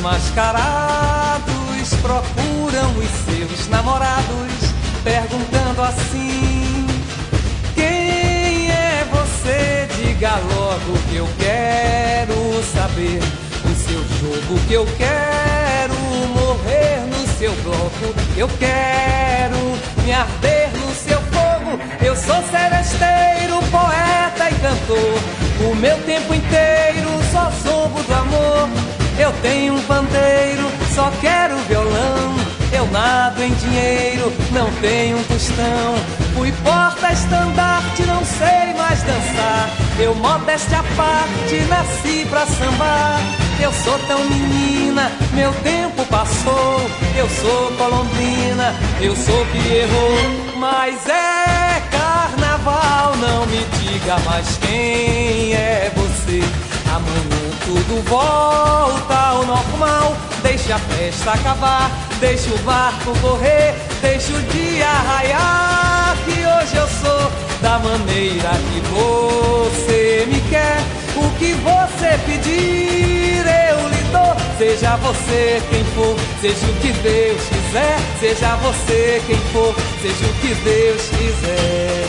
mascarados procuram os seus namorados, perguntando assim: quem é você? Diga logo que eu quero saber o seu jogo, que eu quero morrer no seu bloco, eu quero me arder no seu fogo. Eu sou seresteiro, poeta e cantor, o meu tempo inteiro só soube do amor. Eu tenho um pandeiro, só quero violão, eu nado em dinheiro, não tenho um tostão. Fui porta-estandarte, não sei mais dançar, eu modéstia à parte, nasci pra sambar. Eu sou tão menina, meu tempo passou, eu sou Colombina, eu sou Pierrot. Mas é carnaval, não me diga mais quem é você. Amanhã tudo volta ao normal, deixa a festa acabar, deixa o barco correr, deixa o dia raiar, que hoje eu sou da maneira que você me quer. O que você pedir eu lhe dou, seja você quem for, seja o que Deus quiser, seja você quem for, seja o que Deus quiser.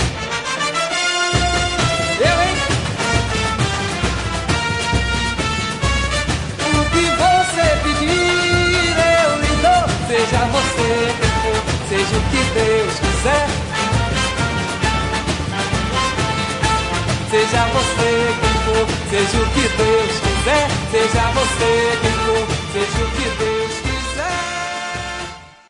Seja você quem for, seja o que Deus quiser. Seja você quem for, seja o que Deus quiser. Seja você quem for, seja o que Deus quiser.